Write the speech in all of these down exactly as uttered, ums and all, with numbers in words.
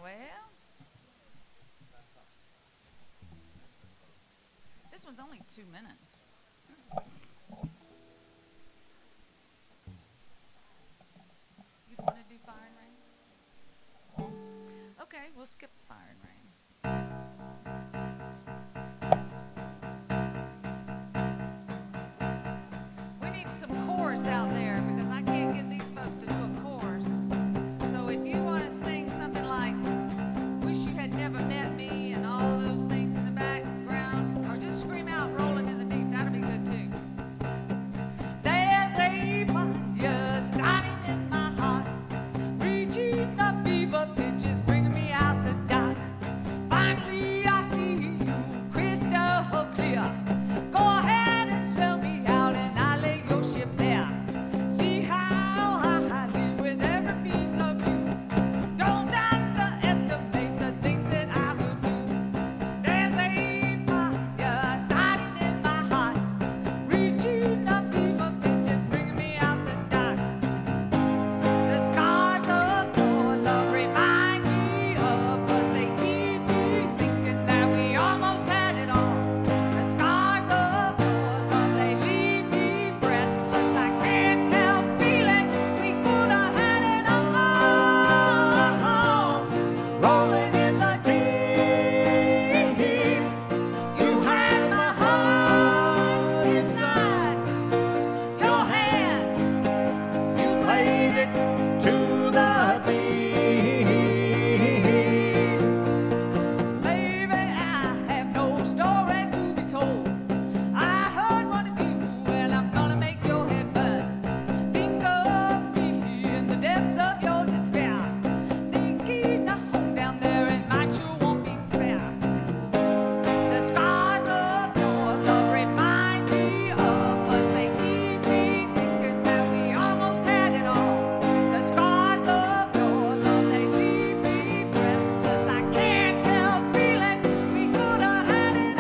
Well, this one's only two minutes. You want to do Fire and Rain? Okay, we'll skip Fire and Rain. We need some chorus out there because I can't get these folks to do a chorus. So if you want to sing something like "Wish You Had Never Met Me" and all those things in the background, or just scream out "Rolling in the Deep," that'll be good too. There's a fire starting in my heart, reaching the fever pitches, bringing me out the dark. Finally I see you crystal clear. Go ahead and sell me out and I'll lay your ship there. See how I live with every piece of you. Don't underestimate the things that I will do. There's a fire starting in my heart, reaching the fever pitches, bringing me out the dark. The scars of your love remind me of us. They keep me thinking that we almost had it all. The scars of your love, they leave me breathless. I can't help feeling we could have had it all. Rolling in the deep, you had my heart inside your hand. You played it to the beat. Baby, I have no story to be told. I heard one of you, and I'm gonna make your head burn. Think of me in the depths of your despair. Thinking a home down there, and mine sure won't be fair. The scars of your love remind me of us. They keep me thinking that we almost had it all. The scars of your love, they leave me breathless. I can't help feeling we could have had it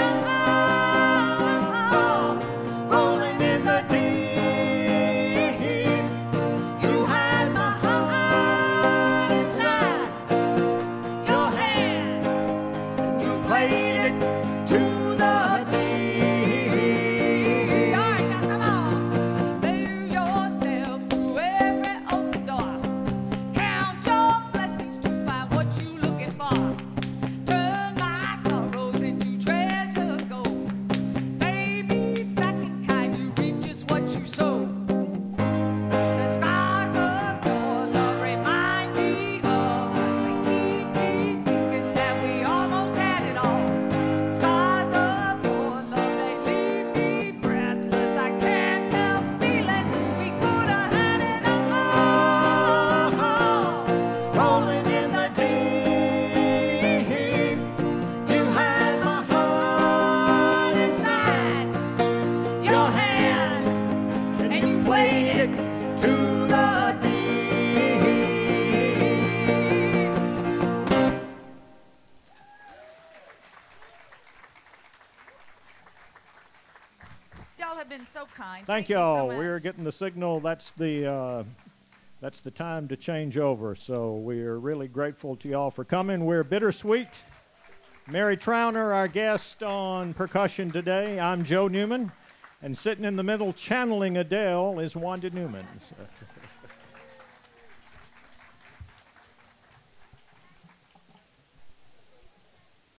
all. Rolling in the deep, you had my heart inside your hand. You played it to the beat. All right, now come on. Lay yourself through every open door. Count your blessings to find what you looking for. Turn my sorrows into treasure gold. Baby, back in kind, you reap just what you sow. The scars of your love remind me of us. They keep me thinking that we almost had it all. Scars of your love, they leave me breathless. I can't help feeling we could have had it all. Rolling in the deep, you had my heart inside your hand, and you played it to the beat. Y'all have been so kind. Thank you so y'all. much. We're getting the signal. That's the uh, that's the time to change over. So we're really grateful to y'all for coming. We're bittersweet. Mary Trauner, our guest on percussion today. I'm Joe Newman, and sitting in the middle channeling Adele is Wanda Newman. So-